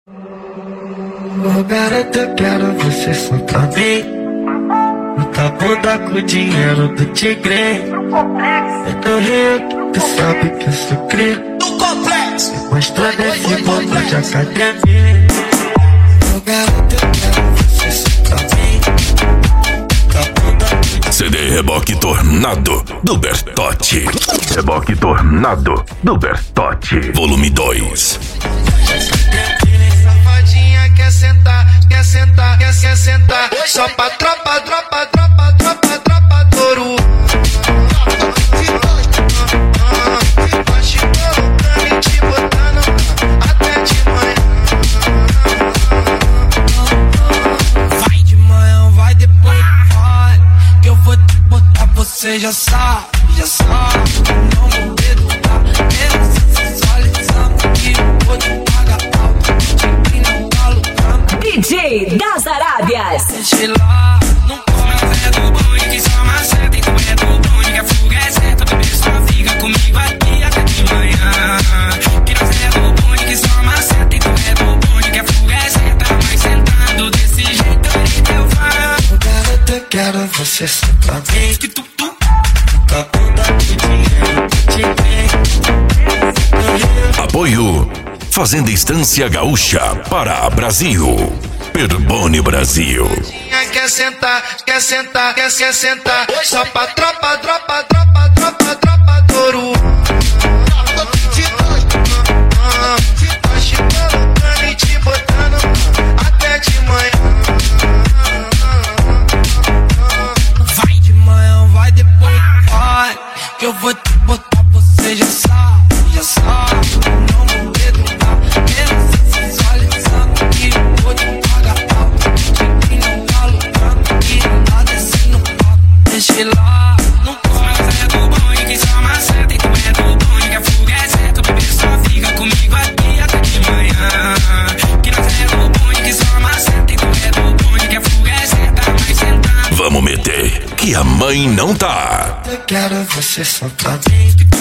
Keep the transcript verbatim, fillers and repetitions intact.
Ô garota, eu quero você só pra mim. Muita bunda com dinheiro do tigre. Eu tô rico, tu sabe que eu sou cria. Do complexo. Mostrando esse bolo de academia. Ô garota, eu quero você só pra mim. Muita bunda com dinheiro. C D Reboque Tornado do Bertotti. Reboque Tornado do Bertotti. Volume dois. Safadinha quer sentar, quer sentar, quer, quer sentar. Só pra tropa, tropa, tropa, tropa, tropa, touro. Vai te colocando e te botando até de manhã. Vai de manhã, vai depois, vai. Que eu vou te botar, você já sabe, já sabe. Não vou educar, menos sensualizando que eu vou te pagar alto. D J das Arábias. Deixa lá, não come na fé do bonde que só maceta. E tu é do bonde que a fuga é certa. Bebê só fica comigo aqui até de manhã. Que na fé do bonde que só maceta. E tu é do bonde que a fuga é certa. Mas sentando desse jeito aí eu faço. Garota, eu quero você só pra mim. Que tu, tu. Muita bunda com dinheiro do tigre. Apoio Fazenda Estância Gaúcha para Brasil. Perbone Brasil. Quer sentar, quer sentar, quer, quer sentar. Só pra tropa, tropa, tropa, tropa, tropa, touro. Vai te colocando e te botando até de manhã. Vai de manhã, vai depois, vai. Que eu vou te botar, você já sabe, já sabe. Não vou educar, menos sensualizando que eu vou te pagar alto. E não tá lutando, e não tá descendo papo. Deixa lá, não come na fé do bonde que só maceta. E tu é do bonde que a fuga é certa. O bebê só fica comigo aqui até de manhã. Que na fé do bonde que só maceta. E tu é do bonde que a fuga é certa. Mas sentando. Vamos meter que a mãe não tá. Eu quero você só pra mim.